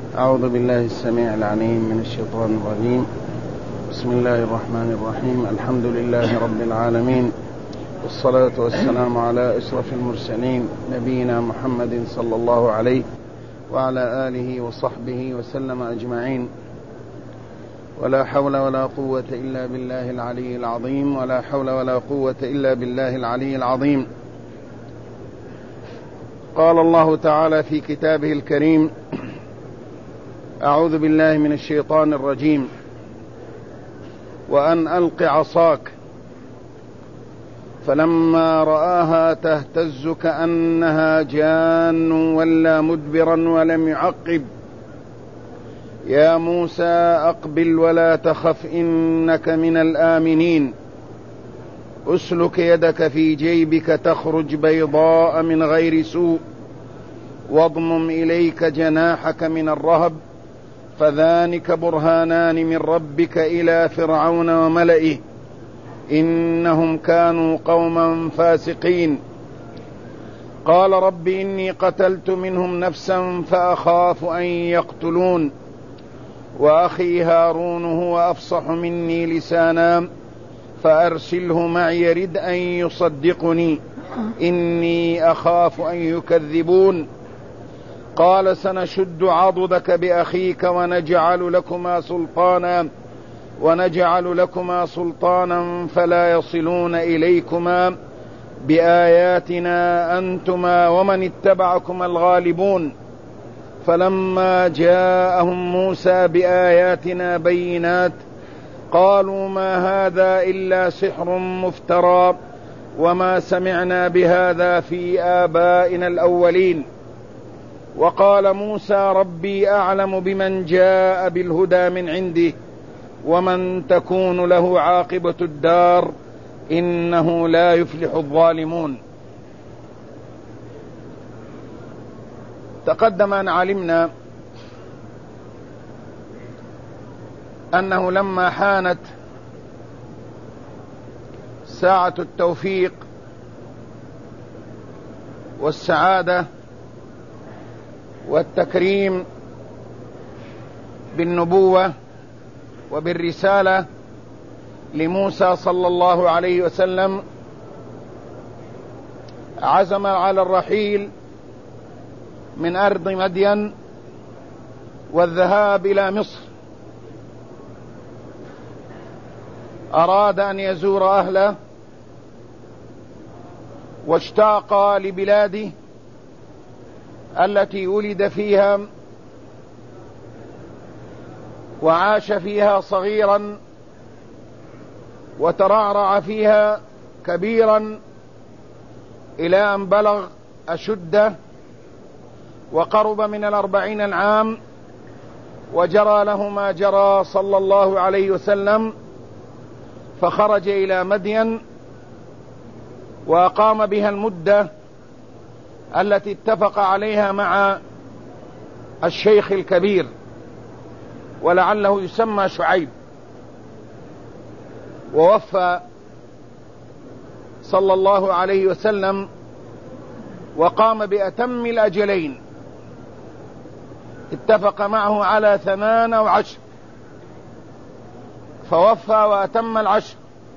أعوذ بالله السميع العليم من الشيطان الرجيم. بسم الله الرحمن الرحيم. الحمد لله رب العالمين، والصلاة والسلام على أشرف المرسلين نبينا محمد صلى الله عليه وعلى آله وصحبه وسلم أجمعين. ولا حول ولا قوة إلا بالله العلي العظيم، ولا حول ولا قوة إلا بالله العلي العظيم. قال الله تعالى في كتابه الكريم: أعوذ بالله من الشيطان الرجيم. وأن ألق عصاك فلما رآها تهتز كأنها جان ولا مدبرا ولم يعقب يا موسى أقبل ولا تخف إنك من الآمنين أسلك يدك في جيبك تخرج بيضاء من غير سوء واضمم إليك جناحك من الرهب فذلك برهانان من ربك إلى فرعون وملئه إنهم كانوا قوما فاسقين. قال رب إني قتلت منهم نفسا فأخاف أن يقتلون وأخي هارون هو أفصح مني لسانا فأرسله معي يرد أن يصدقني إني أخاف أن يكذبون. قال سنشد عضدك بأخيك ونجعل لكما سلطانا فلا يصلون إليكما بآياتنا أنتما ومن اتبعكما الغالبون. فلما جاءهم موسى بآياتنا بينات قالوا ما هذا إلا سحر مفترى وما سمعنا بهذا في آبائنا الأولين. وقال موسى ربي أعلم بمن جاء بالهدى من عنده ومن تكون له عاقبة الدار إنه لا يفلح الظالمون. تقدم أن علمنا أنه لما حانت ساعة التوفيق والسعادة والتكريم بالنبوة وبالرسالة لموسى صلى الله عليه وسلم عزم على الرحيل من أرض مدين والذهاب إلى مصر. أراد أن يزور أهله واشتاق لبلاده التي ولد فيها وعاش فيها صغيرا وترعرع فيها كبيرا إلى أن بلغ أشده وقرب من 40 العام وجرى له ما جرى صلى الله عليه وسلم، فخرج إلى مدين وأقام بها المدة التي اتفق عليها مع الشيخ الكبير ولعله يسمى شعيب. ووفى صلى الله عليه وسلم وقام بأتم الأجلين، اتفق معه على 8 أو 10 فوفى وأتم 10.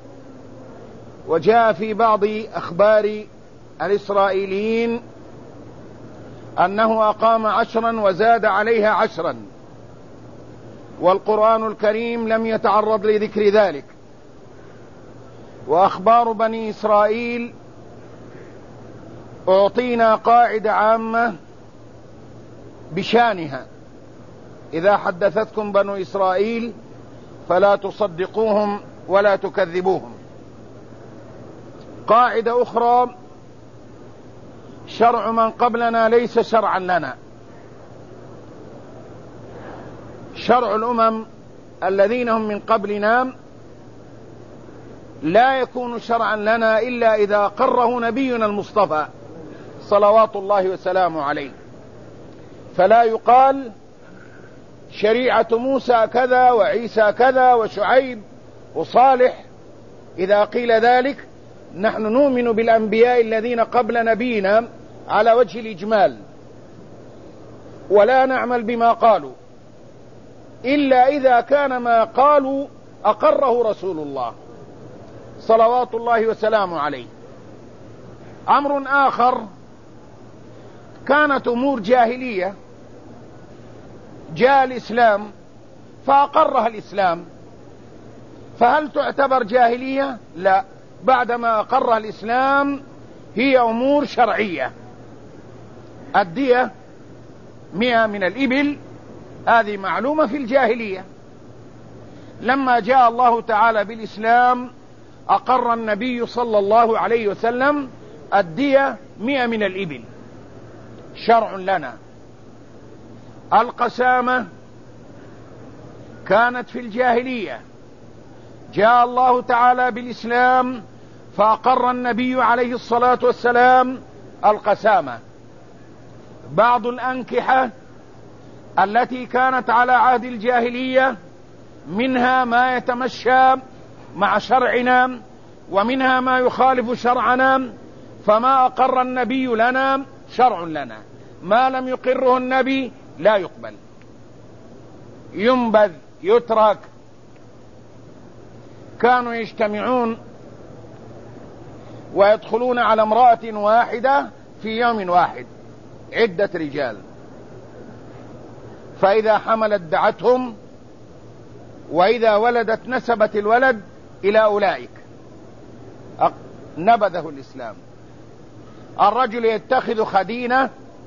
وجاء في بعض أخبار الإسرائيليين أنه أقام 10 وزاد عليها 10، والقرآن الكريم لم يتعرض لذكر ذلك. وأخبار بني إسرائيل أعطينا قاعدة عامة بشانها: إذا حدثتكم بنو إسرائيل فلا تصدقوهم ولا تكذبوهم. قاعدة أخرى: شرع من قبلنا ليس شرعا لنا. شرع الأمم الذين هم من قبلنا لا يكون شرعا لنا إلا إذا قره نبينا المصطفى صلوات الله وسلامه عليه. فلا يقال شريعة موسى كذا وعيسى كذا وشعيب وصالح. إذا قيل ذلك نحن نؤمن بالأنبياء الذين قبل نبينا على وجه الإجمال ولا نعمل بما قالوا، إلا إذا كان ما قالوا أقره رسول الله صلوات الله وسلامه عليه. أمر آخر، كانت أمور جاهلية جاء الإسلام فأقرها الإسلام، فهل تعتبر جاهلية؟ لا، بعدما أقرها الإسلام هي أمور شرعية. الدية 100 من الإبل، هذه معلومة في الجاهلية. لما جاء الله تعالى بالإسلام أقر النبي صلى الله عليه وسلم الدية 100 من الإبل، شرع لنا. القسامة كانت في الجاهلية، جاء الله تعالى بالإسلام فأقر النبي عليه الصلاة والسلام القسامة. بعض الأنكحة التي كانت على عهد الجاهلية منها ما يتمشى مع شرعنا ومنها ما يخالف شرعنا، فما أقر النبي لنا شرع لنا، ما لم يقره النبي لا يقبل، ينبذ يترك. كانوا يجتمعون ويدخلون على امرأة واحدة في يوم واحد، عدة رجال، فإذا حملت دعتهم، وإذا ولدت نسبت الولد إلى أولئك. نبذه الإسلام. الرجل يتخذ خدينة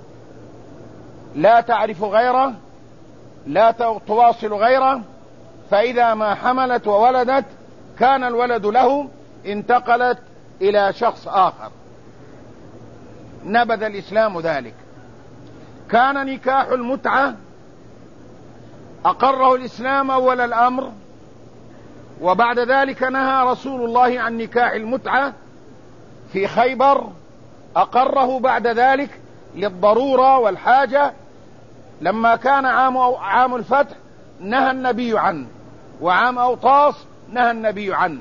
لا تعرف غيره، لا تواصل غيره، فإذا ما حملت وولدت كان الولد له، انتقلت إلى شخص آخر. نبذ الإسلام ذلك. كان نكاح المتعة أقره الإسلام أول الأمر، وبعد ذلك نهى رسول الله عن نكاح المتعة في خيبر، أقره بعد ذلك للضرورة والحاجة. لما كان عام الفتح نهى النبي عنه، وعام أوطاس نهى النبي عنه.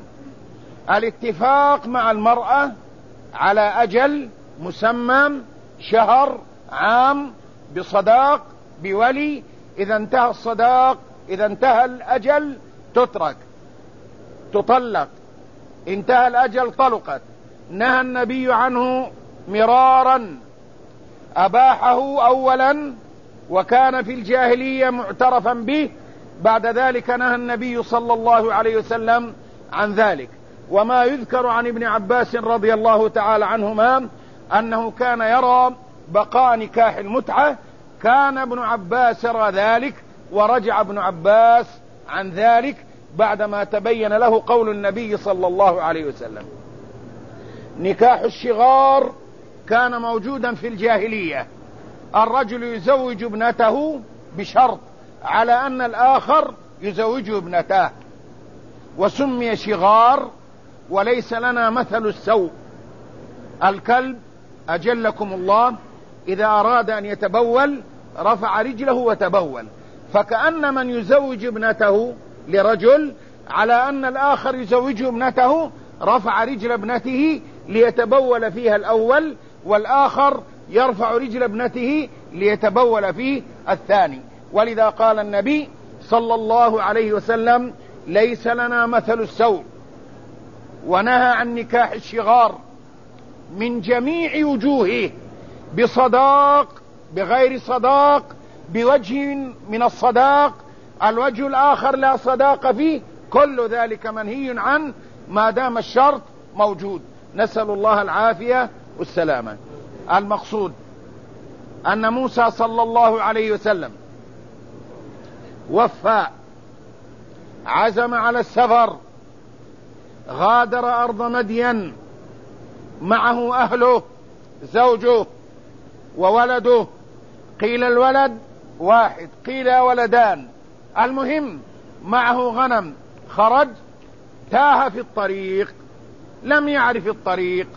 الاتفاق مع المرأة على أجل مسمى، شهر، عام، بصداق، بولي. إذا انتهى الصداق، إذا انتهى الأجل تترك، تطلق، انتهى الأجل طلقت. نهى النبي عنه مرارا، أباحه أولا وكان في الجاهلية معترفا به، بعد ذلك نهى النبي صلى الله عليه وسلم عن ذلك. وما يذكر عن ابن عباس رضي الله تعالى عنهما أنه كان يرى بقاء نكاح المتعة، كان ابن عباس يرى ذلك، ورجع ابن عباس عن ذلك بعدما تبين له قول النبي صلى الله عليه وسلم. نكاح الشغار كان موجودا في الجاهلية، الرجل يزوج ابنته بشرط على أن الآخر يزوج ابنته، وسمي شغار. وليس لنا مثل السوء. الكلب أجلكم الله إذا أراد أن يتبول رفع رجله وتبول، فكأن من يزوج ابنته لرجل على أن الآخر يزوج ابنته رفع رجل ابنته ليتبول فيها الأول، والآخر يرفع رجل ابنته ليتبول فيه الثاني. ولذا قال النبي صلى الله عليه وسلم: ليس لنا مثل السوء. ونهى عن نكاح الشغار من جميع وجوهه، بصداق، بغير صداق، بوجه من الصداق، الوجه الآخر لا صداق فيه، كل ذلك منهي عنه ما دام الشرط موجود. نسأل الله العافية والسلامة. المقصود أن موسى صلى الله عليه وسلم وفى، عزم على السفر، غادر أرض مدين، معه أهله، زوجه وولده. قيل الولد واحد، قيل ولدان، المهم معه غنم. خرج، تاه في الطريق، لم يعرف الطريق،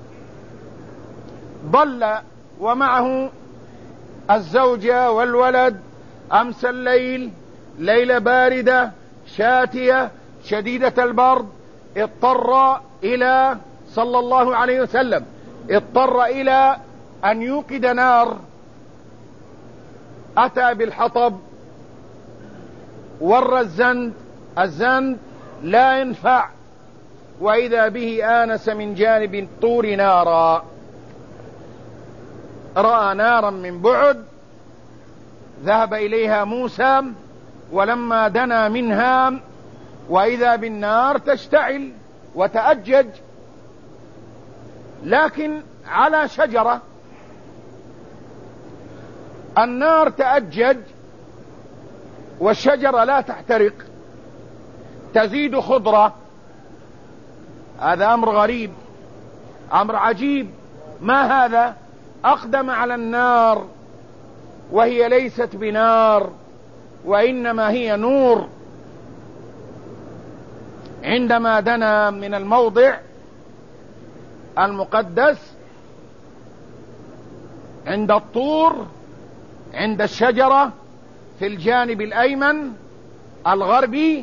ضل ومعه الزوجة والولد. أمسى الليل، ليلة باردة شاتية شديدة البرد، اضطر إلى صلى الله عليه وسلم اضطر إلى أن يوقد نار. أتى بالحطب ور الزند لا ينفع، وإذا به آنس من جانب الطور نارا، رأى نارا من بعد ذهب إليها موسى، ولما دنا منها وإذا بالنار تشتعل وتأجج، لكن على شجرة. النار تأجج والشجرة لا تحترق، تزيد خضرة. هذا أمر غريب، أمر عجيب. ما هذا؟ أقدم على النار وهي ليست بنار، وإنما هي نور. عندما دنا من الموضع المقدس عند الطور، عند الشجرة في الجانب الأيمن الغربي،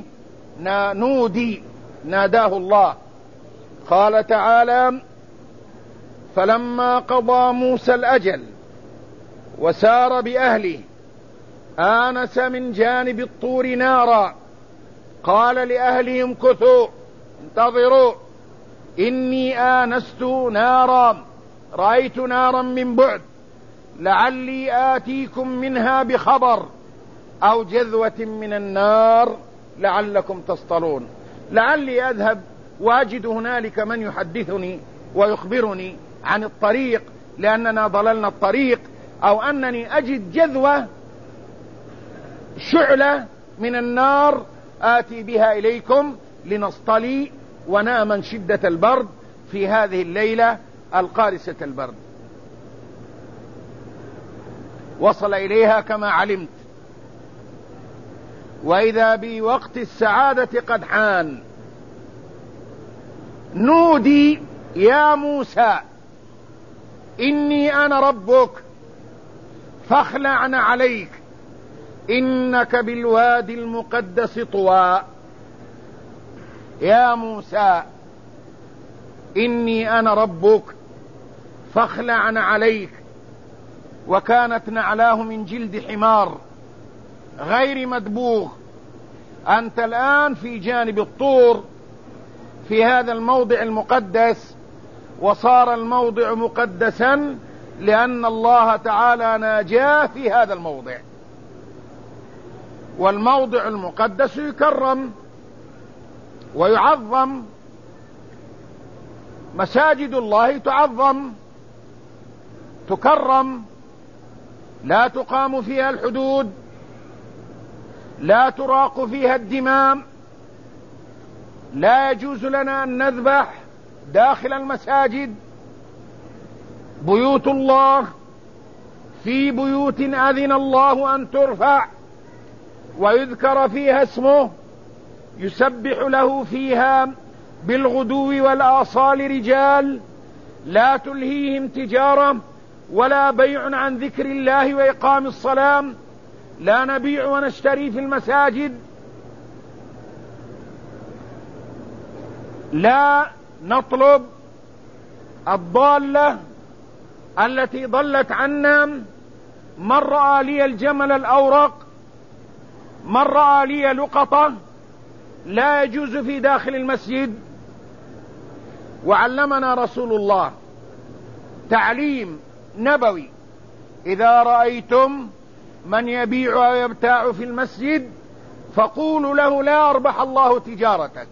ناداه الله. قال تعالى: فلما قضى موسى الأجل وسار بأهله آنس من جانب الطور نارا، قال لأهلهم امكثوا انتظروا إني آنست نارا، رأيت نارا من بعد، لعلي آتيكم منها بخبر أو جذوة من النار لعلكم تصطلون. لعلي أذهب وأجد هنالك من يحدثني ويخبرني عن الطريق، لأننا ضللنا الطريق، أو أنني أجد جذوة شعلة من النار آتي بها إليكم لنصطلي ونأمن شدة البرد في هذه الليلة القارسة البرد. وصل إليها كما علمت، وإذا بوقت السعادة قد حان. نودي يا موسى إني أنا ربك فاخلع عليك إنك بالوادي المقدس طوى. يا موسى إني أنا ربك فاخلع عليك. وكانت نعلاه من جلد حمار غير مدبوغ. أنت الآن في جانب الطور في هذا الموضع المقدس، وصار الموضع مقدسا لأن الله تعالى ناجاه في هذا الموضع. والموضع المقدس يكرم ويعظم، مساجد الله تعظم تكرم، لا تقام فيها الحدود، لا تراق فيها الدماء، لا يجوز لنا أن نذبح داخل المساجد. بيوت الله في بيوت أذن الله أن ترفع ويذكر فيها اسمه، يسبح له فيها بالغدو والآصال رجال لا تلهيهم تجارة ولا بيع عن ذكر الله وإقام الصلاة. لا نبيع ونشتري في المساجد، لا نطلب الضالة التي ضلت عنا. من رأى لي الجمل الأورق، من رأى لي لقطة، لا يجوز في داخل المسجد. وعلمنا رسول الله تعليم نبوي: إذا رأيتم من يبيع ويبتاع في المسجد فقولوا له لا أربح الله تجارتك.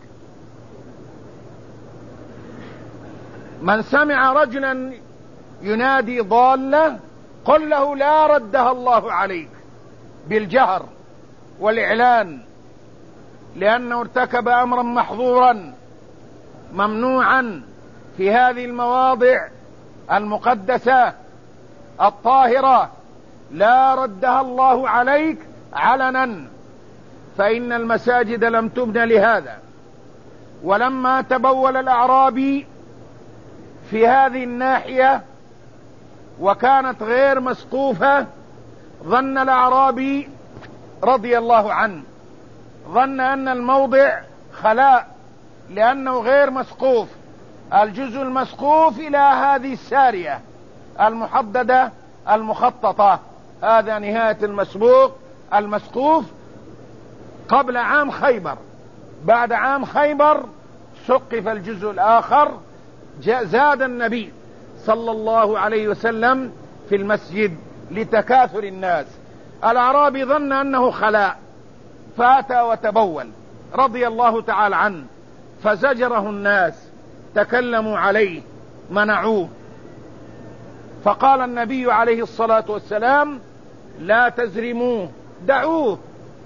من سمع رجلا ينادي ضالة قل له لا ردها الله عليك، بالجهر والإعلان، لأنه ارتكب أمرا محظورا ممنوعا في هذه المواضع المقدسة الطاهرة. لا ردها الله عليك علنا، فإن المساجد لم تبن لهذا. ولما تبول الأعرابي في هذه الناحية وكانت غير مسقوفة، ظن الأعرابي رضي الله عنه ظن أن الموضع خلاء لأنه غير مسقوف. الجزء المسقوف إلى هذه السارية المحددة المخططة، هذا نهاية المسقوف. قبل عام خيبر. بعد عام خيبر سقف الجزء الآخر، زاد النبي صلى الله عليه وسلم في المسجد لتكاثر الناس. الأعرابي ظن أنه خلاء فأتى وتبول رضي الله تعالى عنه، فزجره الناس، تكلموا عليه، منعوه. فقال النبي عليه الصلاة والسلام: لا تزرموه، دعوه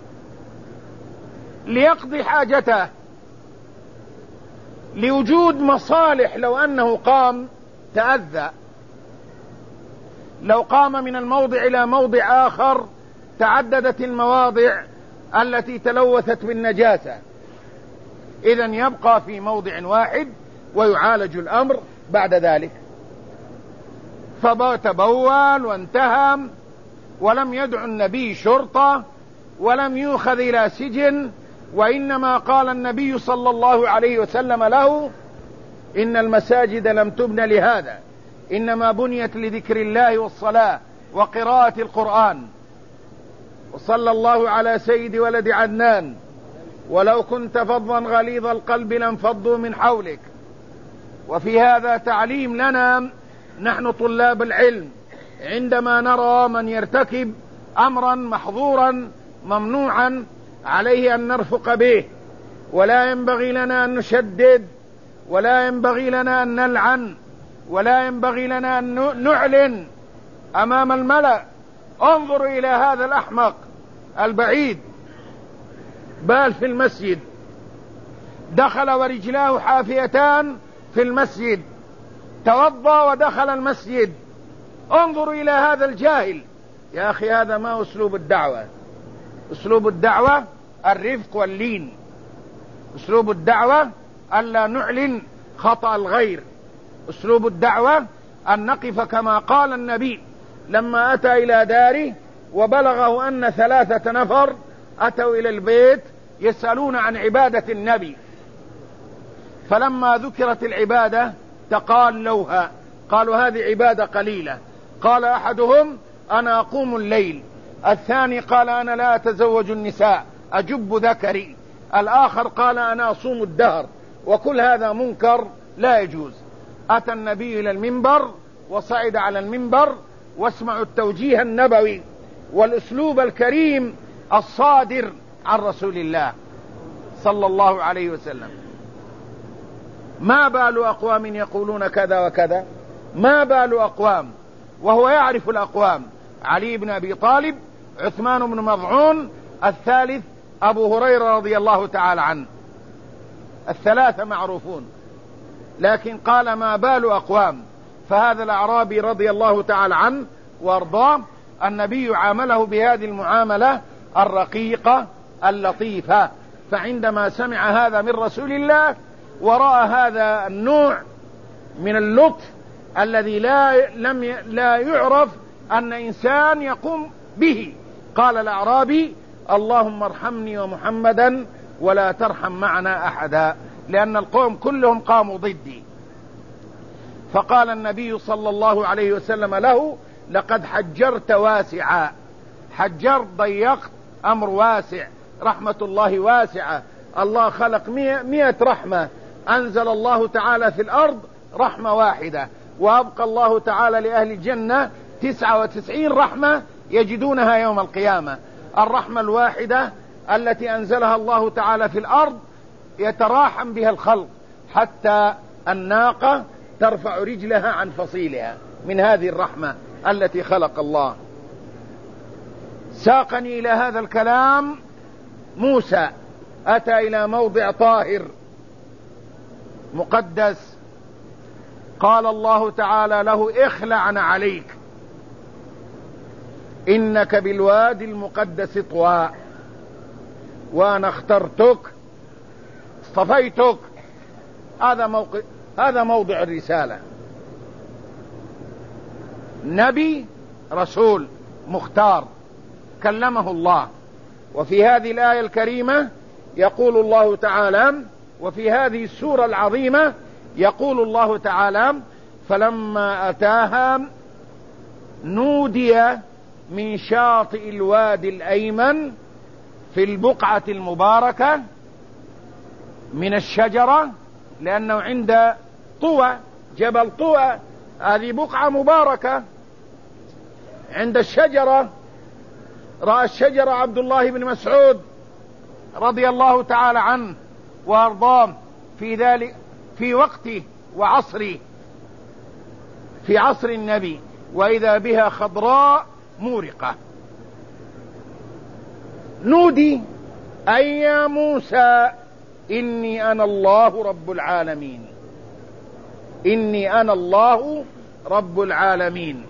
ليقضي حاجته، لوجود مصالح. لو أنه قام تأذى، لو قام من الموضع إلى موضع آخر تعددت المواضع التي تلوثت بالنجاسة. إذن يبقى في موضع واحد ويعالج الأمر بعد ذلك. فتبول وانتهى، ولم يدع النبي شرطة ولم يؤخذ إلى سجن، وإنما قال النبي صلى الله عليه وسلم له: إن المساجد لم تبن لهذا، إنما بنيت لذكر الله والصلاة وقراءة القرآن. وصلى الله على سيد ولد عدنان: ولو كنت فظا غليظ القلب لانفضوا من حولك. وفي هذا تعليم لنا نحن طلاب العلم، عندما نرى من يرتكب أمرا محظورا ممنوعا عليه أن نرفق به، ولا ينبغي لنا أن نشدد، ولا ينبغي لنا أن نلعن، ولا ينبغي لنا أن نعلن أمام الملأ: انظروا إلى هذا الأحمق البعيد، بال في المسجد، دخل ورجلاه حافيتان في المسجد، توضأ ودخل المسجد، انظروا إلى هذا الجاهل. يا أخي هذا ما أسلوب الدعوة. أسلوب الدعوة الرفق واللين، أسلوب الدعوة ألا نعلن خطأ الغير، أسلوب الدعوة أن نقف كما قال النبي لما أتى إلى داره وبلغه أن 3 نفر أتوا إلى البيت يسألون عن عبادة النبي، فلما ذكرت العبادة تقالوها، قالوا هذه عبادة قليلة. قال أحدهم: أنا أقوم الليل. الثاني قال: أنا لا أتزوج النساء، أجب ذكري. الآخر قال: أنا أصوم الدهر. وكل هذا منكر لا يجوز. أتى النبي إلى المنبر وصعد على المنبر، واسمعوا التوجيه النبوي والأسلوب الكريم الصادر عن رسول الله صلى الله عليه وسلم. ما بال أقوام يقولون كذا وكذا، ما بال أقوام، وهو يعرف الأقوام: علي بن أبي طالب، عثمان بن مظعون، الثالث أبو هريرة رضي الله تعالى عنه، ال3 معروفون. لكن قال: ما بال أقوام. فهذا الأعرابي رضي الله تعالى عنه وارضاه، النبي عامله بهذه المعاملة الرقيقة اللطيفة. فعندما سمع هذا من رسول الله ورأى هذا النوع من اللطف الذي لا يعرف أن إنسان يقوم به، قال الأعرابي: اللهم ارحمني ومحمدا ولا ترحم معنا أحدا، لأن القوم كلهم قاموا ضدي. فقال النبي صلى الله عليه وسلم له: لقد حجرت واسعا. حجرت ضيقت، أمر واسع، رحمة الله واسعة. الله خلق 100 رحمة، أنزل الله تعالى في الأرض رحمة واحدة، وأبقى الله تعالى لأهل الجنة 99 رحمة يجدونها يوم القيامة. الرحمة الواحدة التي أنزلها الله تعالى في الأرض يتراحم بها الخلق، حتى الناقة ترفع رجلها عن فصيلها من هذه الرحمة التي خلق الله. ساقني إلى هذا الكلام موسى، أتى إلى موضع طاهر مقدس، قال الله تعالى له: اخلع عليك، إنك بالوادي المقدس طوى، وأنا اخترتك اصطفيتك. هذا موضع الرسالة. نبي، رسول، مختار، كلمه الله. وفي هذه الآية الكريمة يقول الله تعالى، وفي هذه السورة العظيمة يقول الله تعالى: فلما أتاها نودي من شاطئ الوادي الأيمن في البقعة المباركة من الشجرة، لأنه عند طوى، جبل طوى، هذه بقعة مباركة عند الشجرة. رأى الشجرة عبد الله بن مسعود رضي الله تعالى عنه وأرضاه في ذلك في وقته وعصره، في عصر النبي، وإذا بها خضراء مورقة. نودي أي يا موسى إني أنا الله رب العالمين، إني أنا الله رب العالمين.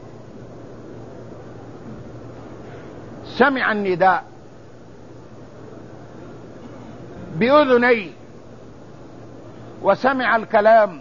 سمع النداء بأذنيه وسمع الكلام،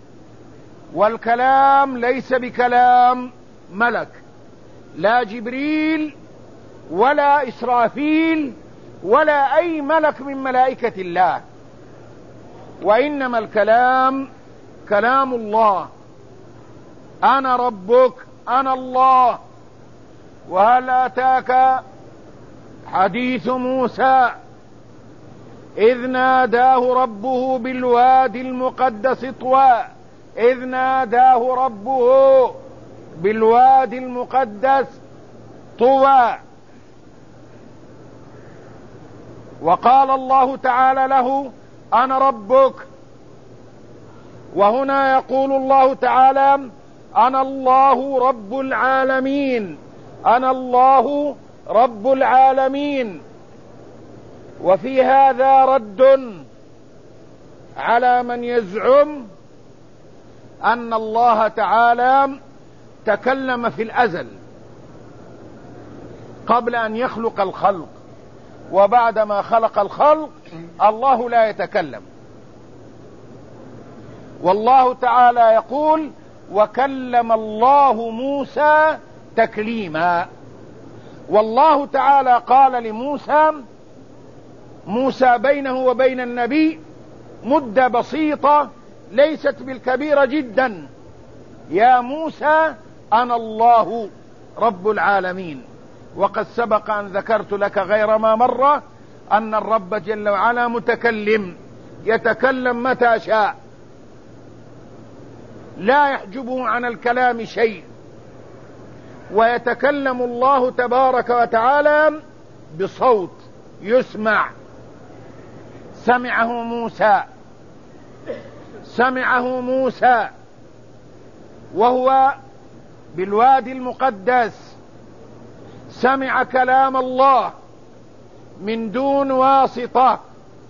والكلام ليس بكلام ملك، لا جبريل ولا إسرافيل ولا أي ملك من ملائكة الله، وإنما الكلام كلام الله. أنا ربك أنا الله. وهل أتاك حديث موسى إذ ناداه ربه بالوادي المقدس طوى، إذ ناداه ربه بالوادي المقدس طوى. وقال الله تعالى له أنا ربك. وهنا يقول الله تعالى أنا الله رب العالمين، أنا الله رب العالمين. وفي هذا رد على من يزعم أن الله تعالى تكلم في الأزل قبل أن يخلق الخلق، وبعدما خلق الخلق الله لا يتكلم. والله تعالى يقول وكلم الله موسى تكليما. والله تعالى قال لموسى، موسى بينه وبين النبي مدة بسيطة ليست بالكبيرة جدا، يا موسى أنا الله رب العالمين. وقد سبق أن ذكرت لك غير ما مرة أن الرب جل وعلا متكلم، يتكلم متى شاء، لا يحجبه عن الكلام شيء. ويتكلم الله تبارك وتعالى بصوت يسمع. سمعه موسى وهو بالوادي المقدس، سمع كلام الله من دون واسطة.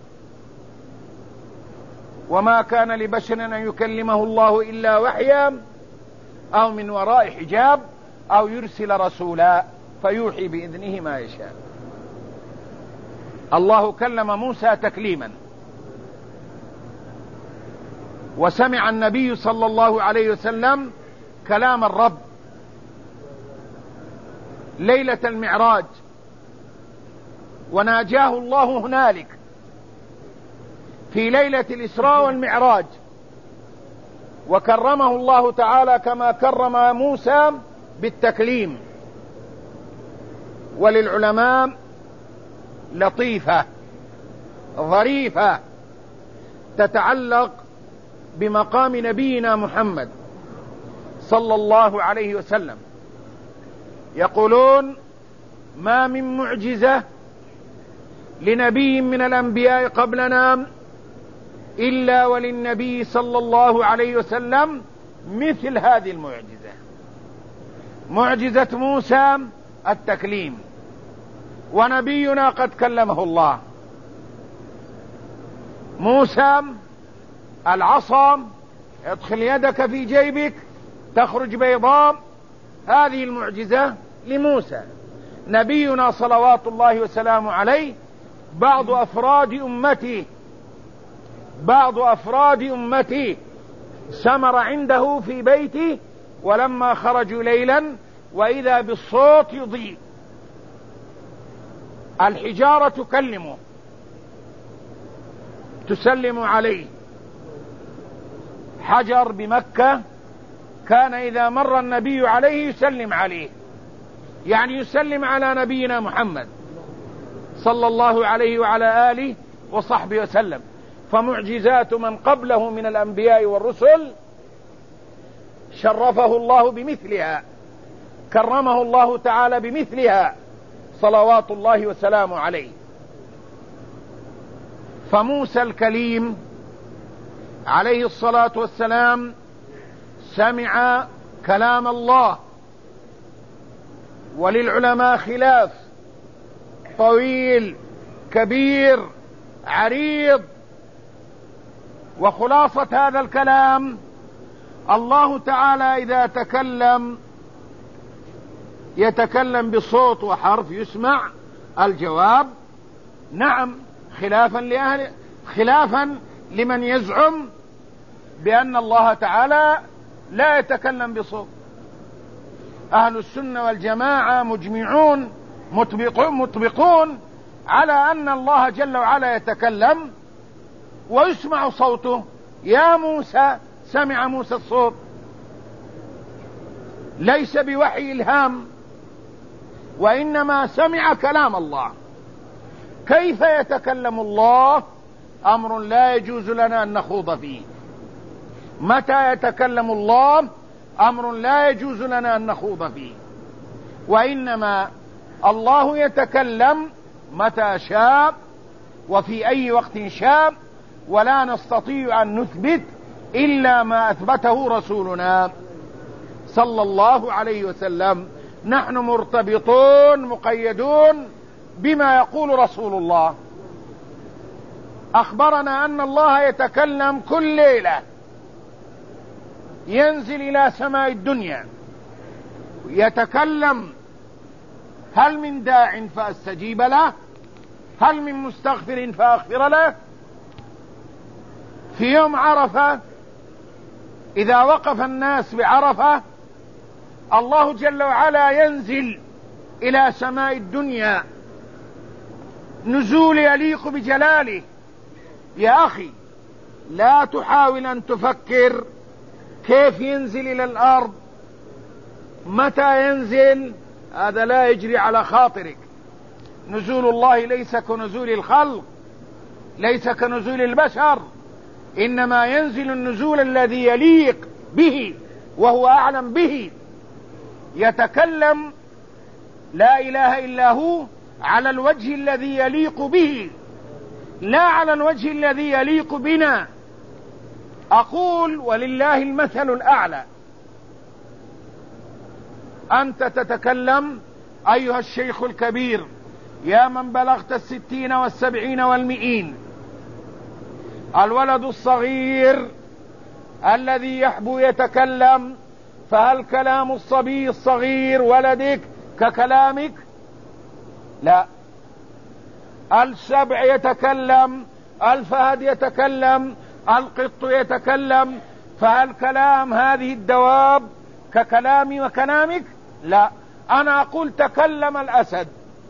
وما كان لبشر أن يكلمه الله إلا وحيا أو من وراء حجاب أو يرسل رسولا فيوحي بإذنه ما يشاء. الله كلم موسى تكليما. وسمع النبي صلى الله عليه وسلم كلام الرب ليلة المعراج، وناجاه الله هنالك في ليلة الإسراء والمعراج، وكرمه الله تعالى كما كرم موسى بالتكليم. وللعلماء لطيفة ظريفة تتعلق بمقام نبينا محمد صلى الله عليه وسلم. يقولون ما من معجزة لنبي من الأنبياء قبلنا إلا وللنبي صلى الله عليه وسلم مثل هذه المعجزة، معجزة موسى التكليم. ونبينا قد كلمه الله. موسى العصا، ادخل يدك في جيبك تخرج بيضاء، هذه المعجزة لموسى. نبينا صلوات الله وسلامه عليه بعض أفراد أمتي سمر عنده في بيته، ولما خرجوا ليلا وإذا بالصوت يضيء، الحجارة تكلمه تسلم عليه. حجر بمكة كان إذا مر النبي عليه يسلم عليه، يعني يسلم على نبينا محمد صلى الله عليه وعلى آله وصحبه وسلم. فمعجزات من قبله من الأنبياء والرسل شرفه الله بمثلها، كرمه الله تعالى بمثلها صلوات الله وسلامه عليه. فموسى الكليم عليه الصلاة والسلام سمع كلام الله، وللعلماء خلاف طويل كبير عريض، وخلاصة هذا الكلام الله تعالى إذا تكلم يتكلم بصوت وحرف يسمع الجواب نعم، خلافا لمن يزعم بأن الله تعالى لا يتكلم بصوت. أهل السنة والجماعة مجمعون مطبقون على أن الله جل وعلا يتكلم ويسمع صوته. يا موسى، سمع موسى الصوت، ليس بوحي إلهام، وإنما سمع كلام الله. كيف يتكلم الله؟ أمر لا يجوز لنا أن نخوض فيه. متى يتكلم الله؟ أمر لا يجوز لنا أن نخوض فيه، وإنما الله يتكلم متى شاء وفي أي وقت شاء، ولا نستطيع أن نثبت إلا ما أثبته رسولنا صلى الله عليه وسلم. نحن مرتبطون مقيدون بما يقول رسول الله. أخبرنا أن الله يتكلم كل ليلة، ينزل إلى سماء الدنيا يتكلم: هل من داع فأستجيب له؟ هل من مستغفر فأغفر له؟ في يوم عرفة إذا وقف الناس بعرفة الله جل وعلا ينزل إلى سماء الدنيا نزول يليق بجلاله. يا أخي، لا تحاول أن تفكر كيف ينزل إلى الأرض، متى ينزل، هذا لا يجري على خاطرك. نزول الله ليس كنزول الخلق، ليس كنزول البشر، إنما ينزل النزول الذي يليق به وهو أعلم به. يتكلم لا إله إلا هو على الوجه الذي يليق به، لا على الوجه الذي يليق بنا. أقول ولله المثل الأعلى. أنت تتكلم أيها الشيخ الكبير، يا من بلغت 60 و70 و100، الولد الصغير الذي يحبو يتكلم، فهل كلام الصبي الصغير ولدك ككلامك؟ لا. السبع يتكلم، الفهد يتكلم، القط يتكلم، فهل كلام هذه الدواب ككلامي وكلامك؟ لا. أنا أقول تكلم الأسد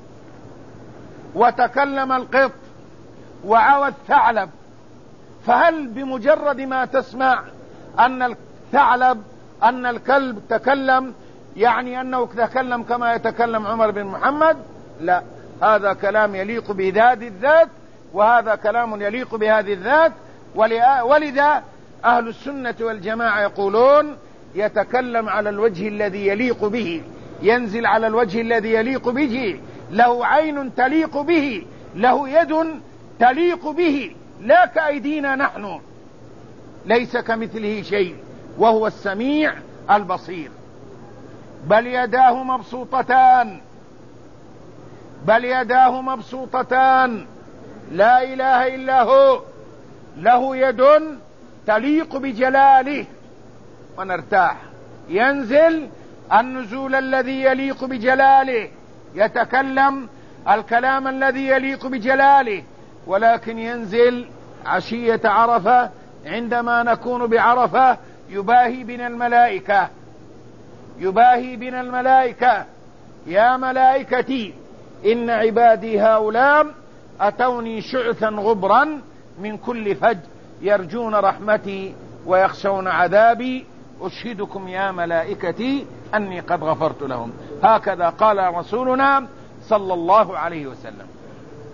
وتكلم القط وعوى الثعلب، فهل بمجرد ما تسمع أن الثعلب أن الكلب تكلم يعني أنه تكلم كما يتكلم عمر بن محمد؟ لا، هذا كلام يليق بهذه الذات، وهذا كلام يليق بهذه الذات. ولذا أهل السنة والجماعة يقولون يتكلم على الوجه الذي يليق به، ينزل على الوجه الذي يليق به، له عين تليق به، له يد تليق به، لا كأيدينا نحن، ليس كمثله شيء، وهو السميع البصير. بل يداه مبسوطتان، بل يداه مبسوطتان، لا إله إلا هو، له يد تليق بجلاله. ونرتاح. ينزل النزول الذي يليق بجلاله، يتكلم الكلام الذي يليق بجلاله، ولكن ينزل عشية عرفة عندما نكون بعرفة يباهي بنا الملائكة، يباهي بنا الملائكة: يا ملائكتي إن عبادي هؤلاء أتوني شعثا غبرا من كل فج يرجون رحمتي ويخشون عذابي، أشهدكم يا ملائكتي أني قد غفرت لهم. هكذا قال رسولنا صلى الله عليه وسلم.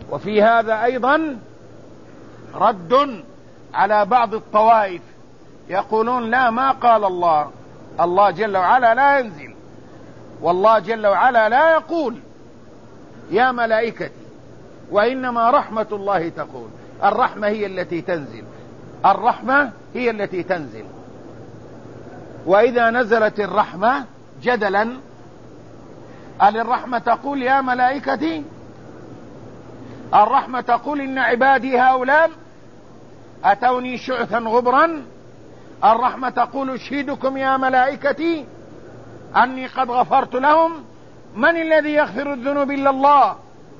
وفي هذا أيضا رد على بعض الطوائف يقولون لا، ما قال الله جل وعلا لا ينزل، والله جل وعلا لا يقول يا ملائكتي، وإنما رحمة الله تقول. الرحمة هي التي تنزل، الرحمة هي التي تنزل. وإذا نزلت الرحمة جدلا، هل الرحمة تقول يا ملائكتي؟ الرحمة تقول إن عبادي هؤلاء أتوني شعثا غبرا؟ الرحمة تقول أشهدكم يا ملائكتي أني قد غفرت لهم؟ من الذي يغفر الذنوب إلا الله؟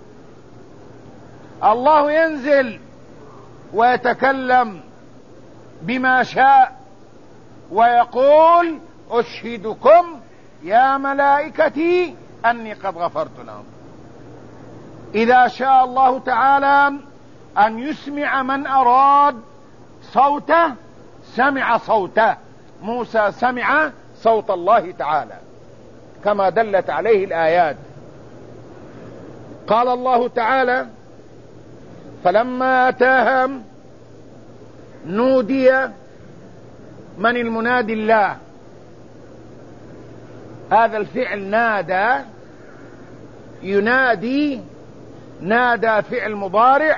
الله ينزل ويتكلم بما شاء ويقول أشهدكم يا ملائكتي أني قد غفرت لهم. إذا شاء الله تعالى أن يسمع من أراد صوته سمع صوته. موسى سمع صوت الله تعالى كما دلت عليه الآيات. قال الله تعالى فلما أتاها نودي. من المنادي؟ الله. هذا الفعل نادى، ينادي، نادى فعل مضارع،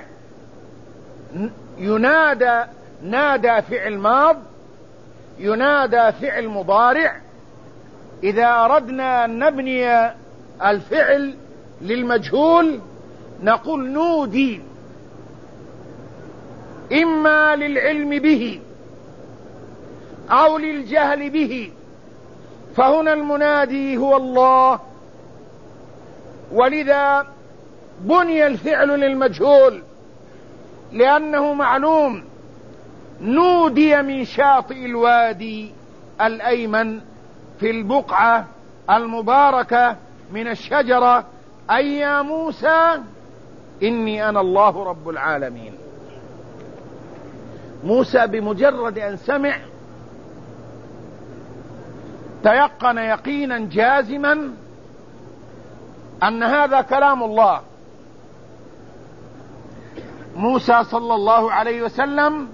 ينادى، نادى فعل ماض، ينادى فعل مضارع. إذا أردنا أن نبني الفعل للمجهول نقول نودي، إما للعلم به أو للجهل به، فهنا المنادي هو الله، ولذا بني الفعل للمجهول لأنه معلوم. نودي من شاطئ الوادي الأيمن في البقعة المباركة من الشجرة أي يا موسى إني أنا الله رب العالمين. موسى بمجرد أن سمع تيقن يقينا جازما أن هذا كلام الله. موسى صلى الله عليه وسلم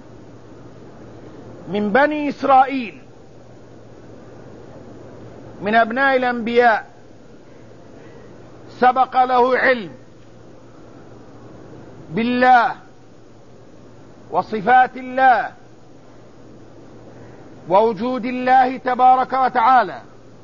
من بني إسرائيل، من أبناء الأنبياء، سبق له علم بالله وصفات الله ووجود الله تبارك وتعالى،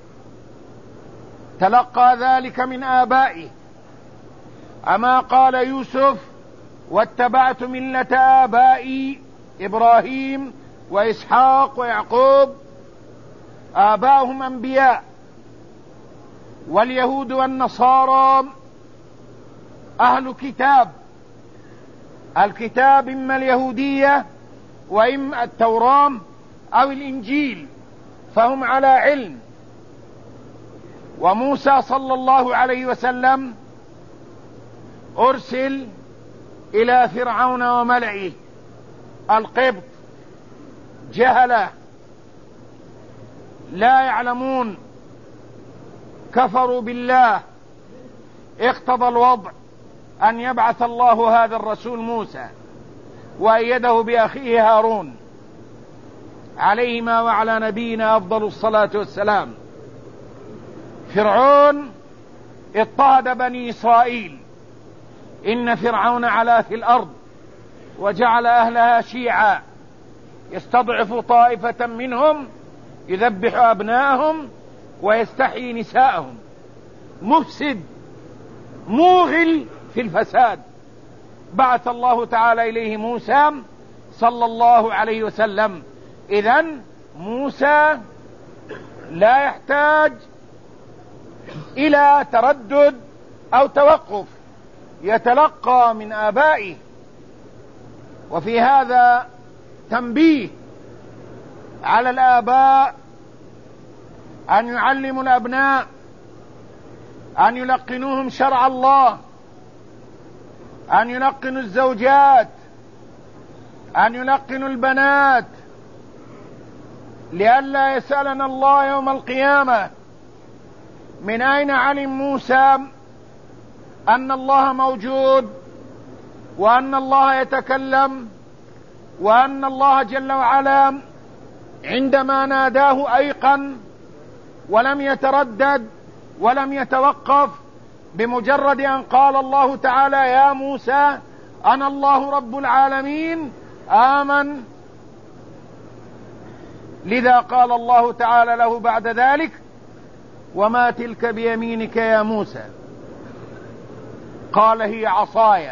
تلقى ذلك من آبائه. أما قال يوسف واتبعت ملة آبائي إبراهيم وإسحاق ويعقوب، آباؤهم أنبياء، واليهود والنصارى أهل كتاب. الكتاب إما اليهودية وإما التوراة أو الإنجيل، فهم على علم. وموسى صلى الله عليه وسلم أرسل إلى فرعون وملئه القبط، جهلة لا يعلمون، كفروا بالله. اقتضى الوضع أن يبعث الله هذا الرسول موسى وأيده بأخيه هارون عليهما وعلى نبينا أفضل الصلاة والسلام. فرعون اضطهد بني إسرائيل، إن فرعون علا في الأرض وجعل أهلها شيعا يستضعف طائفة منهم يذبح أبناءهم ويستحيي نساءهم، مفسد موغل في الفساد. بعث الله تعالى إليه موسى صلى الله عليه وسلم. إذن موسى لا يحتاج إلى تردد أو توقف، يتلقى من آبائه. وفي هذا تنبيه على الآباء أن يعلموا الأبناء، أن يلقنوهم شرع الله، أن يلقنوا الزوجات، أن يلقنوا البنات، لئلا يسألنا الله يوم القيامة من أين علم موسى أن الله موجود وأن الله يتكلم، وأن الله جل وعلا عندما ناداه أيقن ولم يتردد ولم يتوقف، بمجرد أن قال الله تعالى يا موسى أنا الله رب العالمين آمن. لذا قال الله تعالى له بعد ذلك وما تلك بيمينك يا موسى؟ قال هي عصاي.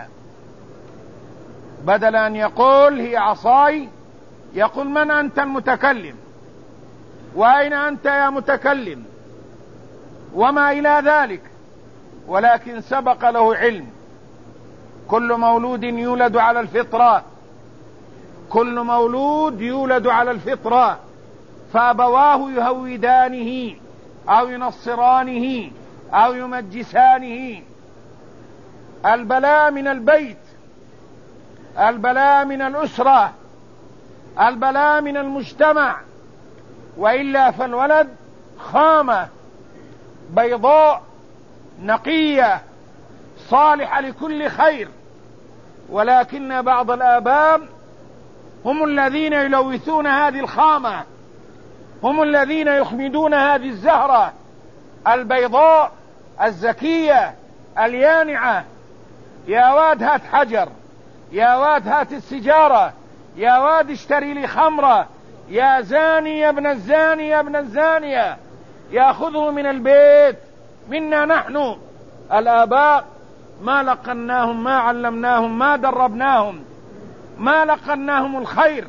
بدل أن يقول هي عصاي يقول من أنت المتكلم؟ وأين أنت يا متكلم؟ وما إلى ذلك. ولكن سبق له علم. كل مولود يولد على الفطرة، كل مولود يولد على الفطرة، فأبواه يهودانه أو ينصرانه أو يمجسانه. البلاء من البيت، البلاء من الأسرة، البلاء من المجتمع، وإلا فالولد خامة بيضاء نقية صالحة لكل خير. ولكن بعض الآباء هم الذين يلوثون هذه الخامة، هم الذين يخمدون هذه الزهرة البيضاء الزكية اليانعة. يا واد هات حجر، يا واد هات السجارة، يا واد اشتري لي خمرة، يا زاني يا ابن الزاني يا ابن الزانية، يأخذه من البيت. منا نحن الآباء ما لقناهم، ما علمناهم، ما دربناهم، ما لقناهم الخير.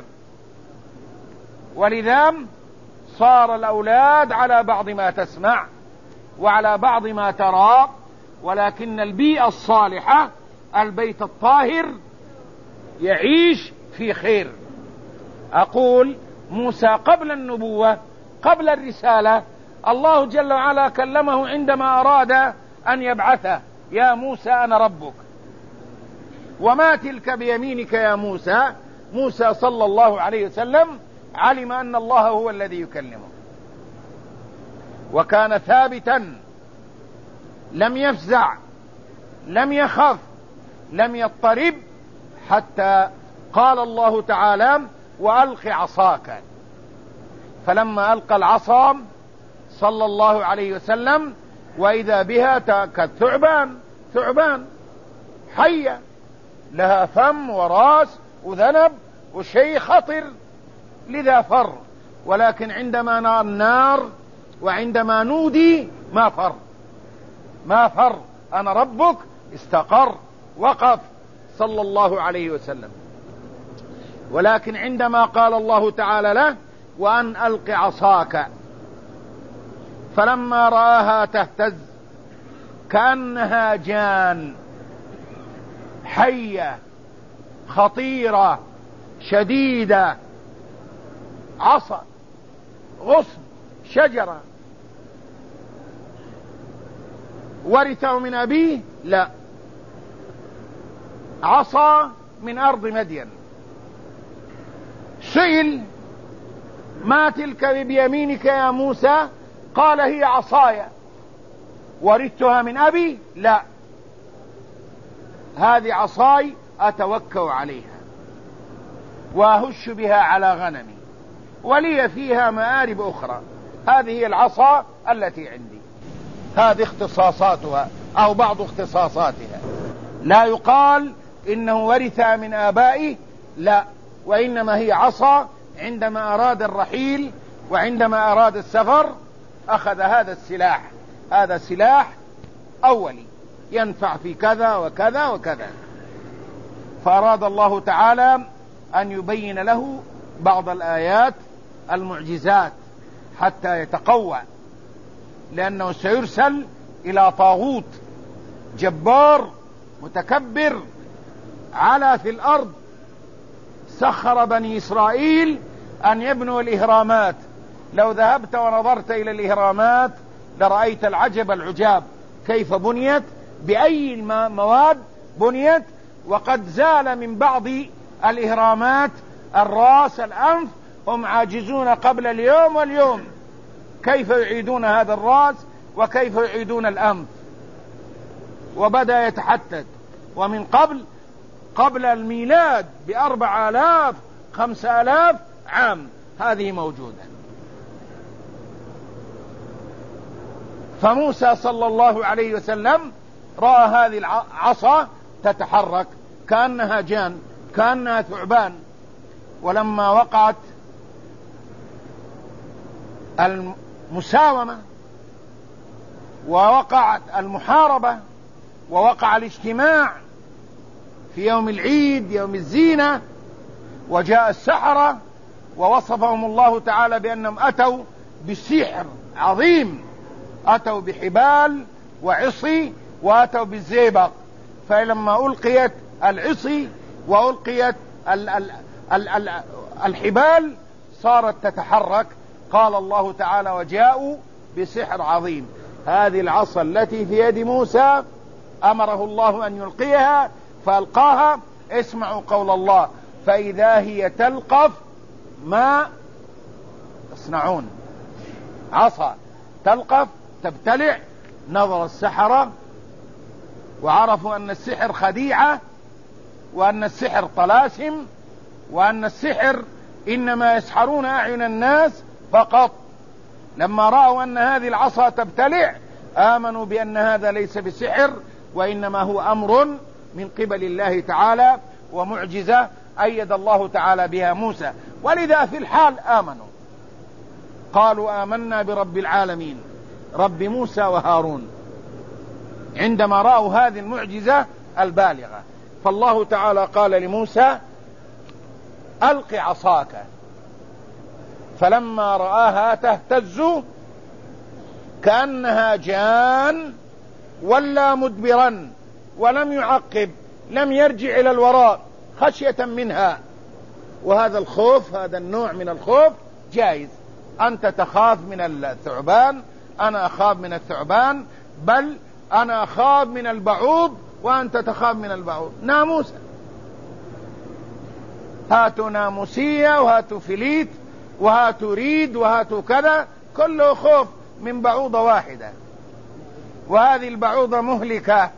ولذا صار الأولاد على بعض ما تسمع وعلى بعض ما ترى. ولكن البيئة الصالحة، البيت الطاهر، يعيش في خير. أقول موسى قبل النبوة، قبل الرسالة، الله جل وعلا كلمه عندما أراد أن يبعثه يا موسى أنا ربك. وما تلك بيمينك يا موسى؟ موسى صلى الله عليه وسلم علم أن الله هو الذي يكلمه، وكان ثابتا، لم يفزع، لم يخف، لم يضطرب، حتى قال الله تعالى وألق عصاك. فلما ألقى العصا صلى الله عليه وسلم وإذا بها ثعبان حية لها فم وراس وذنب وشيء خطر، لذا فر. ولكن عندما نرى النار وعندما نودي ما فر. أنا ربك استقر، وقف صلى الله عليه وسلم. ولكن عندما قال الله تعالى له وأن ألق عصاك، فلما رآها تهتز كأنها جان، حية خطيرة شديدة، عصا، غصن، شجرة. ورثه من أبيه؟ لا، عصا من أرض مدين. سئل ما تلك بيمينك يا موسى؟ قال هي عصاي. ورثتها من أبي؟ لا، هذه عصاي أتوكأ عليها وأهش بها على غنمي ولي فيها مآرب أخرى. هذه هي العصا التي عندي. هذه اختصاصاتها أو بعض اختصاصاتها. لا يقال إنه ورثها من آبائه، لا، وإنما هي عصا عندما أراد الرحيل وعندما أراد السفر أخذ هذا السلاح. هذا سلاح أولي ينفع في كذا وكذا وكذا. فأراد الله تعالى أن يبين له بعض الآيات المعجزات حتى يتقوى، لأنه سيرسل إلى طاغوت جبار متكبر على في الأرض. سخر بني إسرائيل أن يبنوا الإهرامات. لو ذهبت ونظرت إلى الإهرامات لرأيت العجب العجاب، كيف بنيت، بأي مواد بنيت. وقد زال من بعض الإهرامات الرأس، الأنف، هم عاجزون قبل اليوم واليوم كيف يعيدون هذا الرأس وكيف يعيدون الأنف. وبدأ يتحدث. ومن قبل قبل الميلاد ب4000 5000 عام، هذه موجودة. فموسى صلى الله عليه وسلم رأى هذه العصا تتحرك كأنها جان، كأنها ثعبان. ولما وقعت المساومة ووقعت المحاربة ووقع الاجتماع في يوم العيد يوم الزينة، وجاء السحرة ووصفهم الله تعالى بأنهم أتوا بسحر عظيم، أتوا بحبال وعصي وأتوا بالزئبق. فلما ألقيت العصي وألقيت الحبال صارت تتحرك. قال الله تعالى وجاءوا بسحر عظيم. هذه العصا التي في يد موسى أمره الله أن يلقيها فألقاها. اسمعوا قول الله: فإذا هي تلقف ما يصنعون. عصا تلقف تبتلع. نظر السحرة وعرفوا أن السحر خديعة، وأن السحر طلاسم، وأن السحر إنما يسحرون أعين الناس فقط. لما رأوا أن هذه العصا تبتلع آمنوا بأن هذا ليس بسحر، وإنما هو أمر من قبل الله تعالى ومعجزة أيد الله تعالى بها موسى. ولذا في الحال آمنوا، قالوا آمنا برب العالمين رب موسى وهارون عندما رأوا هذه المعجزة البالغة. فالله تعالى قال لموسى: ألق عصاك. فلما رآها تهتز كأنها جان ولا مدبرا ولم يعقب، لم يرجع إلى الوراء خشية منها. وهذا الخوف، هذا النوع من الخوف جائز. أنت تخاف من الثعبان، أنا أخاف من الثعبان، بل أنا أخاف من البعوض وأنت تخاف من البعوض. ناموسة، هاتوا ناموسية وهاتوا فليت وهاتوا ريد وهاتوا كذا، كله خوف من بعوضة واحدة. وهذه البعوضة مهلكة.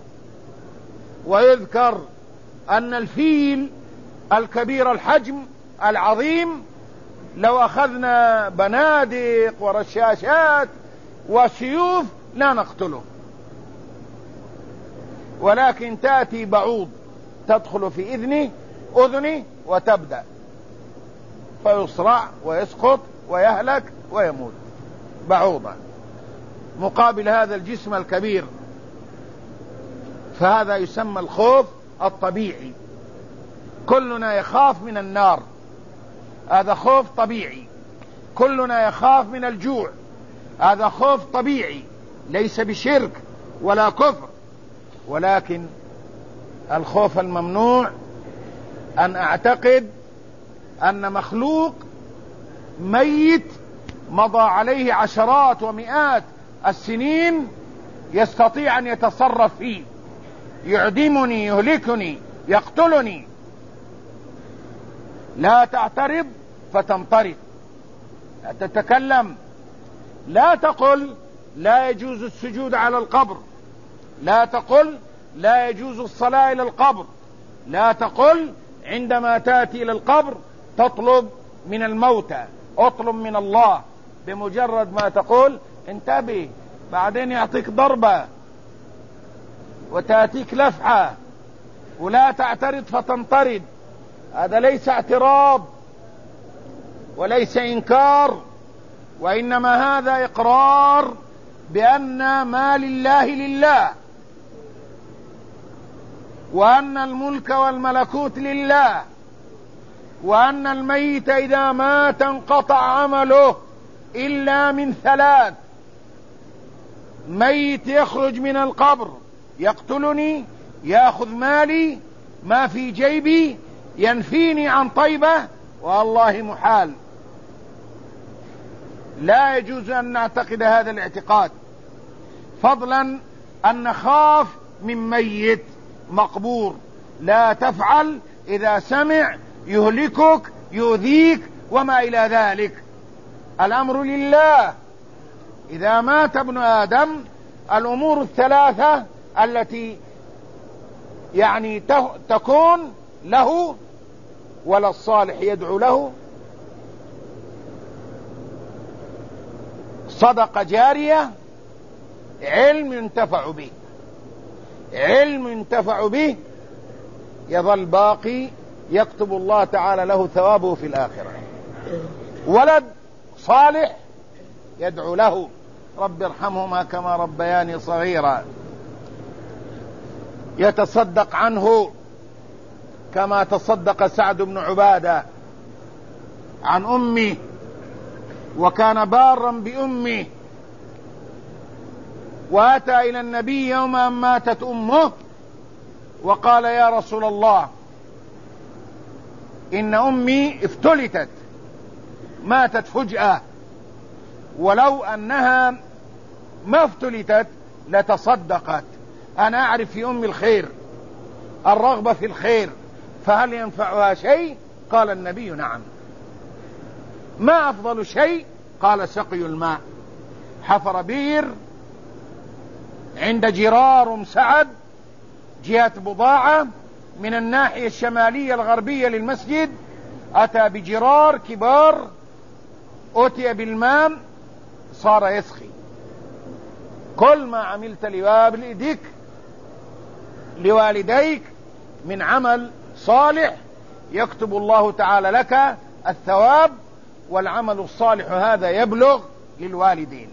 ويذكر أن الفيل الكبير الحجم العظيم لو أخذنا بنادق ورشاشات وسيوف لا نقتله، ولكن تأتي بعوض تدخل في أذني وتبدأ فيصرع ويسقط ويهلك ويموت. بعوضة مقابل هذا الجسم الكبير. فهذا يسمى الخوف الطبيعي. كلنا يخاف من النار، هذا خوف طبيعي. كلنا يخاف من الجوع، هذا خوف طبيعي، ليس بشرك ولا كفر. ولكن الخوف الممنوع أن أعتقد أن مخلوق ميت مضى عليه عشرات ومئات السنين يستطيع أن يتصرف فيه، يعدمني، يهلكني، يقتلني. لا تعترض فتنطرد، لا تتكلم، لا تقل لا يجوز السجود على القبر، لا تقل لا يجوز الصلاة إلى القبر، لا تقل عندما تأتي إلى القبر تطلب من الموتى، اطلب من الله. بمجرد ما تقول انتبه بعدين يعطيك ضربة وتأتيك لفحة، ولا تعترض فتنطرد. هذا ليس اعتراض وليس إنكار، وإنما هذا إقرار بأن ما لله لله، وأن الملك والملكوت لله، وأن الميت إذا مات انقطع عمله إلا من ثلاث: ميت يخرج من القبر يقتلني، يأخذ مالي، ما في جيبي، ينفيني عن طيبة، والله محال. لا يجوز أن نعتقد هذا الاعتقاد، فضلا أن نخاف من ميت مقبور. لا تفعل إذا سمع يهلكك يؤذيك وما إلى ذلك. الأمر لله. إذا مات ابن آدم الأمور الثلاثة التي يعني تكون له ولد صالح يدعو له، صدقة جارية، علم ينتفع به، علم ينتفع به يظل باقي يكتب الله تعالى له ثوابه في الآخرة. ولد صالح يدعو له رب ارحمهما كما ربياني صغيرا، يتصدق عنه كما تصدق سعد بن عبادة عن أمه وكان بارا بأمه، وأتى إلى النبي يوم أن ماتت أمه وقال يا رسول الله إن أمي افتلتت، ماتت فجأة، ولو أنها ما افتلتت لتصدقت، أنا أعرف في أمي الخير، الرغبة في الخير، فهل ينفعها شيء؟ قال النبي نعم. ما أفضل شيء؟ قال سقي الماء. حفر بير عند جرار سعد جهة بضاعة من الناحية الشمالية الغربية للمسجد، أتى بجرار كبار، أتي بالماء، صار يسقي. كل ما عملت لوالديك لوالديك من عمل صالح يكتب الله تعالى لك الثواب، والعمل الصالح هذا يبلغ للوالدين.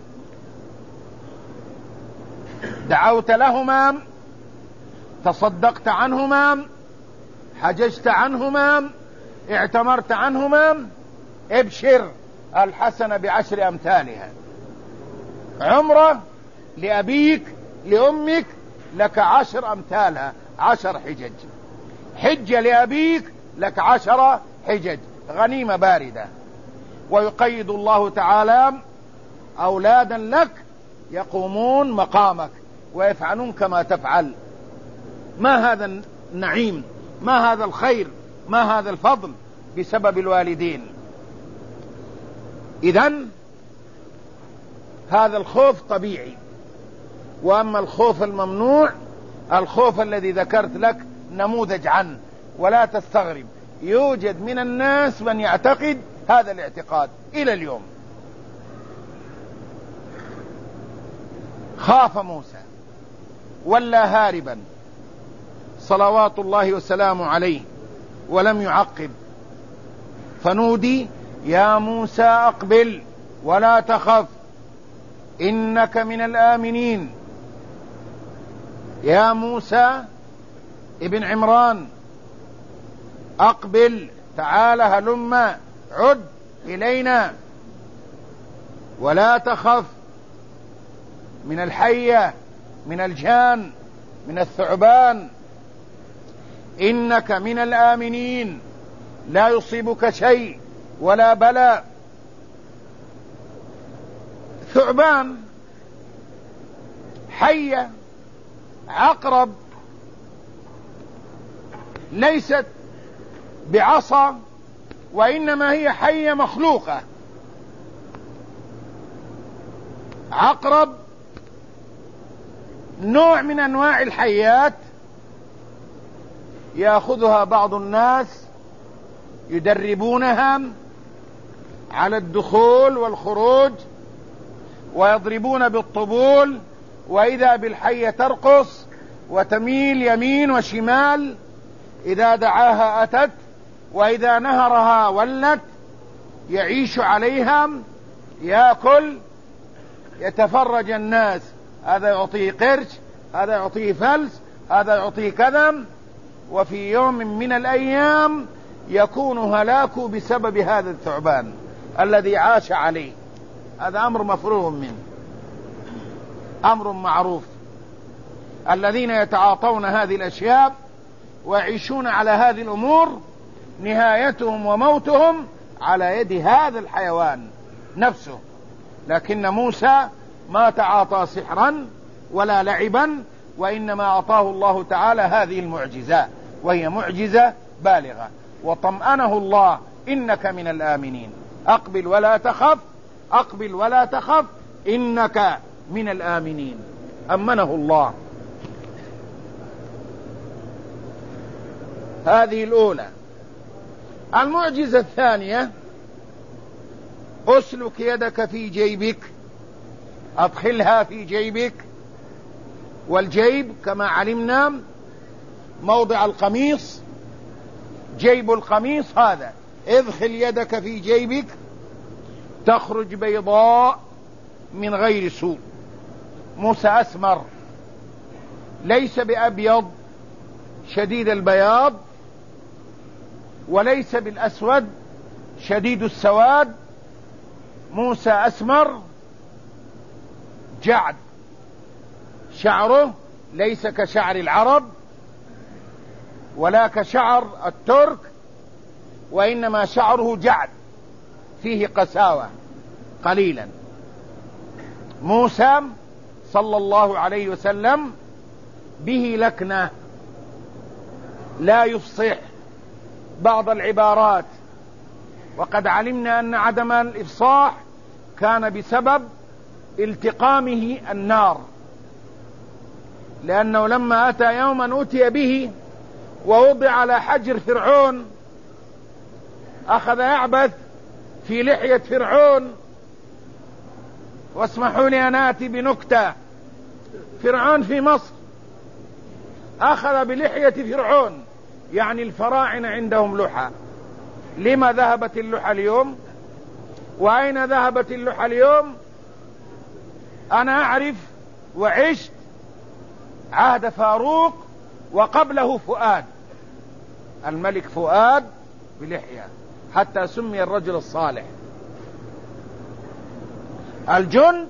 دعوت لهما، تصدقت عنهما، حججت عنهما، اعتمرت عنهما، ابشر، الحسنة بعشر أمثالها. عمرة لأبيك لأمك لك 10 أمثالها، 10 حجج. حجة لأبيك لك 10 حجج، غنيمة باردة. ويقيد الله تعالى أولادا لك يقومون مقامك ويفعلون كما تفعل. ما هذا النعيم، ما هذا الخير، ما هذا الفضل بسبب الوالدين. إذن هذا الخوف طبيعي. وأما الخوف الممنوع، الخوف الذي ذكرت لك نموذج عنه، ولا تستغرب، يوجد من الناس من يعتقد هذا الاعتقاد إلى اليوم. خاف موسى ولا هاربا صلوات الله وسلامه عليه ولم يعقب، فنودي يا موسى أقبل ولا تخف إنك من الآمنين. يا موسى ابن عمران أقبل، تعال هلم، عد إلينا، ولا تخف من الحية، من الجان، من الثعبان، إنك من الآمنين، لا يصيبك شيء ولا بلاء. ثعبان، حية، عقرب، ليست بعصا، وإنما هي حية مخلوقة. عقرب نوع من أنواع الحيات يأخذها بعض الناس يدربونها على الدخول والخروج ويضربون بالطبول، وإذا بالحية ترقص وتميل يمين وشمال، إذا دعاها أتت وإذا نهرها ولت، يعيش عليها، يأكل، يتفرج الناس، هذا يعطيه قرش، هذا يعطيه فلس، هذا يعطيه كذا، وفي يوم من الأيام يكون هلاكه بسبب هذا الثعبان الذي عاش عليه. هذا أمر مفروغ منه، أمر معروف. الذين يتعاطون هذه الأشياء ويعيشون على هذه الأمور نهايتهم وموتهم على يد هذا الحيوان نفسه. لكن موسى ما تعاطى سحرا ولا لعبا، وإنما أعطاه الله تعالى هذه المعجزة، وهي معجزة بالغة. وطمأنه الله إنك من الآمنين، أقبل ولا تخف، أقبل ولا تخف إنك من الآمنين، أمنه الله. هذه الأولى. المعجزة الثانية: أسلك يدك في جيبك، أدخلها في جيبك. والجيب كما علمنا موضع القميص، جيب القميص هذا. ادخل يدك في جيبك تخرج بيضاء من غير سوء. موسى أسمر، ليس بأبيض شديد البياض، وليس بالأسود شديد السواد. موسى أسمر جعد، شعره ليس كشعر العرب ولا كشعر الترك، وإنما شعره جعد فيه قساوة قليلا. موسى صلى الله عليه وسلم به لكنة، لا يفصح بعض العبارات، وقد علمنا أن عدم الإفصاح كان بسبب التقامه النار، لأنه لما أتى يوما أتي به ووضع على حجر فرعون، أخذ يعبث في لحية فرعون. واسمحوا لي أن آتي بنكتة: فرعون في مصر أخذ بلحية فرعون، يعني الفراعنة عندهم لحى. لما ذهبت اللحى اليوم؟ وأين ذهبت اللحى اليوم؟ أنا أعرف وعشت عهد فاروق وقبله فؤاد، الملك فؤاد بلحية، حتى سمي الرجل الصالح. الجند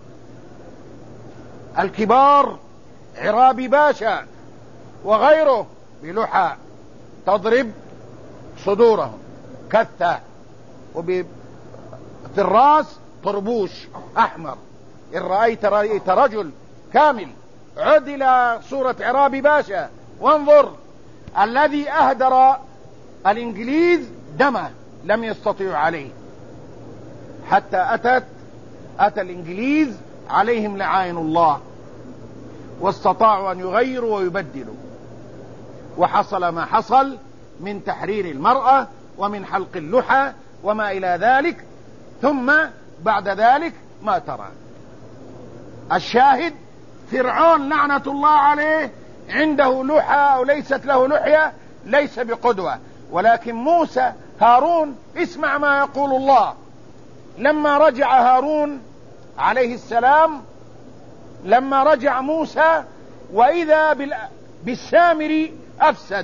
الكبار عرابي باشا وغيره بلحى تضرب صدورهم كثة، وفي الراس طربوش أحمر. إن رأيت رجل كامل. عد إلى صورة عرابي باشا وانظر، الذي أهدر الإنجليز دمه لم يستطيعوا عليه، حتى أتى الإنجليز عليهم لعائن الله، واستطاعوا أن يغيروا ويبدلوا، وحصل ما حصل من تحرير المرأة ومن حلق اللحى وما إلى ذلك. ثم بعد ذلك ما ترى. الشاهد: فرعون لعنة الله عليه عنده لحى أو ليست له لحية، ليس بقدوة. ولكن موسى هارون، اسمع ما يقول الله: لما رجع هارون عليه السلام، لما رجع موسى وإذا بالسامري أفسد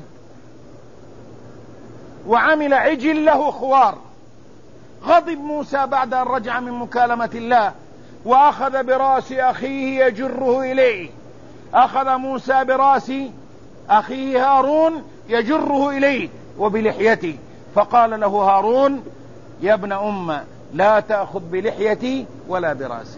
وعمل عجل له خوار، غضب موسى بعد أن رجع من مكالمة الله، وأخذ براس أخيه يجره إليه. أخذ موسى براس أخيه هارون يجره إليه وبلحيته، فقال له هارون: يا ابن أم، لا تأخذ بلحيتي ولا براسي،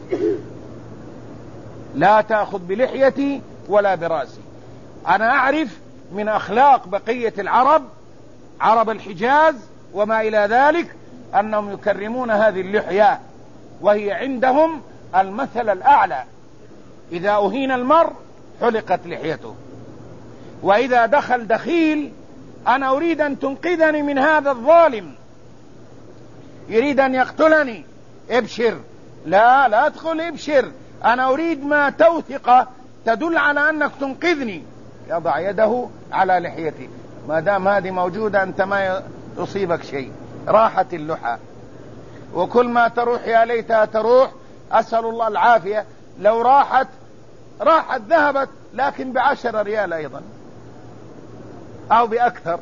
لا تأخذ بلحيتي ولا براسي. أنا أعرف من أخلاق بقية العرب، عرب الحجاز وما إلى ذلك، أنهم يكرمون هذه اللحية، وهي عندهم المثل الأعلى. إذا أهين المرء حلقت لحيته. وإذا دخل دخيل: أنا أريد أن تنقذني من هذا الظالم، يريد أن يقتلني، ابشر، لا أدخل، ابشر، أنا أريد ما توثق تدل على أنك تنقذني. يضع يده على لحيتي، ما دام هذه موجودة أنت ما يصيبك شيء. راحت اللحى، وكل ما تروح يا ليتها تروح، أسأل الله العافية. لو راحت ذهبت، لكن ب10 ريال أيضا أو بأكثر،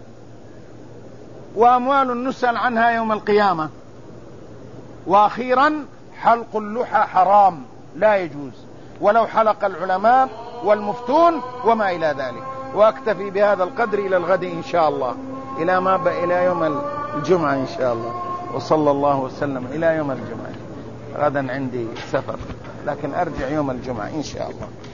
وأموال نسأل عنها يوم القيامة. وأخيرا: حلق اللحى حرام، لا يجوز، ولو حلق العلماء والمفتون وما إلى ذلك. وأكتفي بهذا القدر إلى الغد إن شاء الله، إلى يوم الجمعة إن شاء الله. وصلى الله وسلم إلى يوم الجمعة. غدا عندي سفر، لكن أرجع يوم الجمعة إن شاء الله.